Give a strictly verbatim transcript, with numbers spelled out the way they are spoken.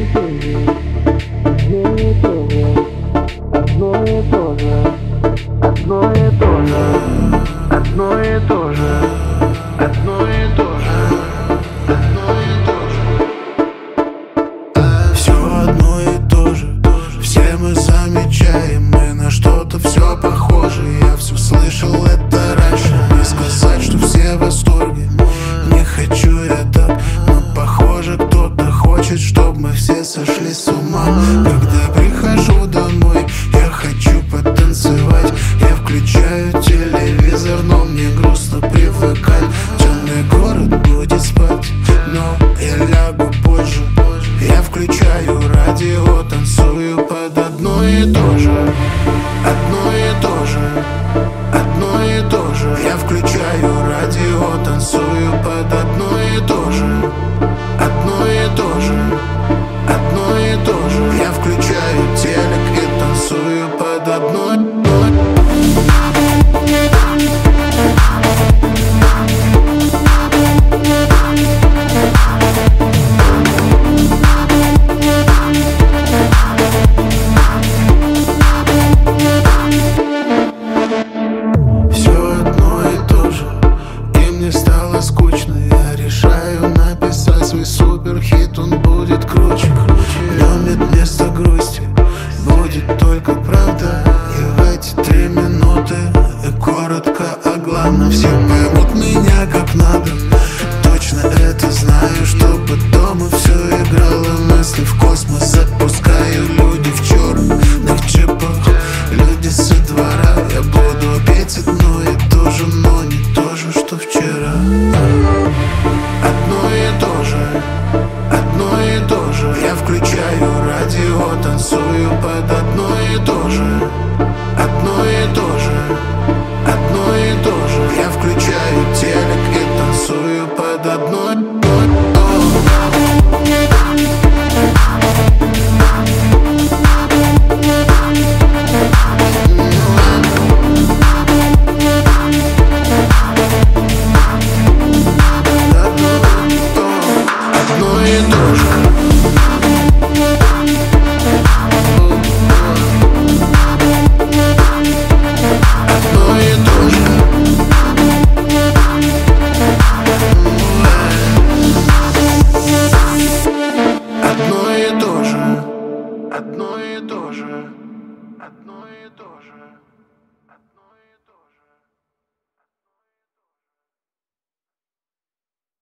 Одно и то же, одно и то же, одно и то же, одно и то же, одно и то же. Все одно и то же, все мы замечаем, мы на что-то все похоже. Я все слышал это раньше, не сказать, что все в восторге. Не хочу я так, но похоже кто-то хочет, чтобы мы все сошли с ума. Когда прихожу домой, я хочу потанцевать. Я включаю телевизор, но мне грустно привыкать. Темный город будет спать, но я лягу позже. Я включаю радио, танцую под одно и то же, одно и то же, одно и то же. Я включаю радио, танцую под одно и то же, одно и то же, одно и то же. Я включаю телек и танцую под одно.